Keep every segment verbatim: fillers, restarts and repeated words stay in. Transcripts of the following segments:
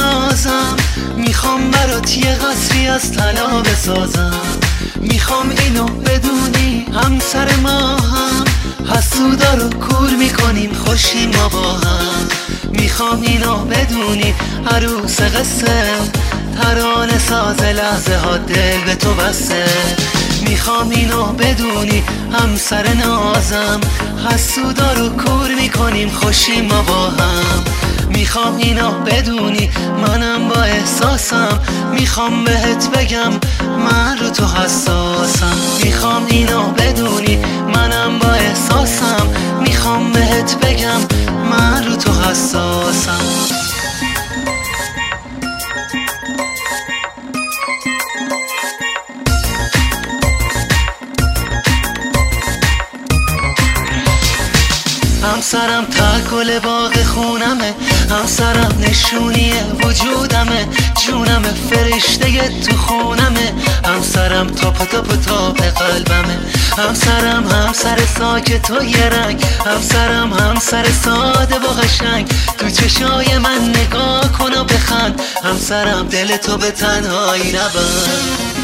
نازم، میخوام برات یه قصری از طلا بسازم. میخوام اینو بدونی همسر ما هم، حسودا رو کور میکنیم خوشیم ما با هم. میخوام اینو بدونی عروس قصه، ترانه ساز لحظه ها دل به تو بسته. میخوام اینو بدونی همسر نازم، حسودا رو کور میکنیم خوشیم ما با هم. میخوام اینو بدونی منم با احساسم، میخوام بهت بگم من رو تو حساسم. میخوام اینو بدونی منم با احساسم، میخوام بهت بگم من رو تو حساسم. همسرم تکل باغ خونمه، همسرم نشونی وجودمه، جونم فرشته تو خونمه، همسرم تاپ تاپ تاپ قلبمه. همسرم همسر ساکت و یه رنگ، همسرم همسر ساده و قشنگ، تو چشای من نگاه کن و بخند، همسرم دل تو به تنهایی نبند.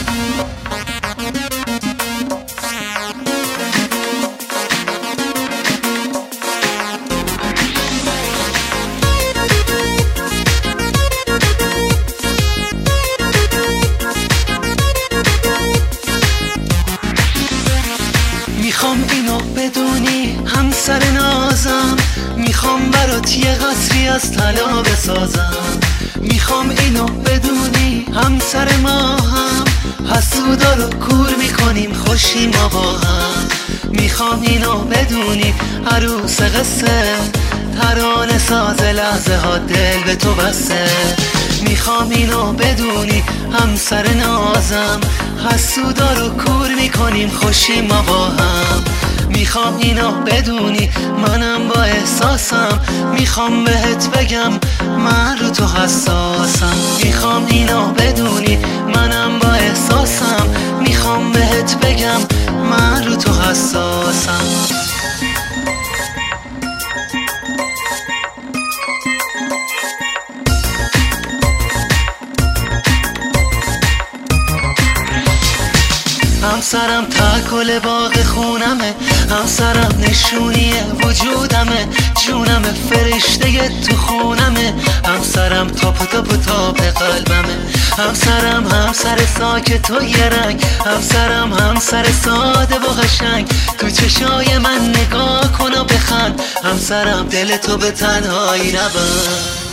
میخوام اینو بدونی همسر نازم، میخوام برات یه قصری از طلا بسازم. میخوام اینو بدونی همسر ما هم، حسودا رو کور میکنیم خوشیم ما با هم. میخوام اینو بدونی عروس قصه، ترانه ساز لحظه ها دل به تو بسته. میخوام اینو بدونی همسر نازم، حسودا رو کور میکنیم خوشیم ما با هم. میخوام اینو بدونی منم با احساسم، میخوام بهت بگم من رو تو حساسم. میخوام اینو بدونی منم با احساسم، میخوام بهت بگم من رو تو حساسم. همسرم تکل باغ خونمه، همسرم نشونی وجودمه، جونم فرشته تو خونمه، همسرم تاپ تاپ تاپ قلبمه. همسرم همسر ساکت و یه رنگ، همسرم همسر ساده و قشنگ، تو چشای من نگاه کن و بخند، همسرم دل تو به تنهایی نبند.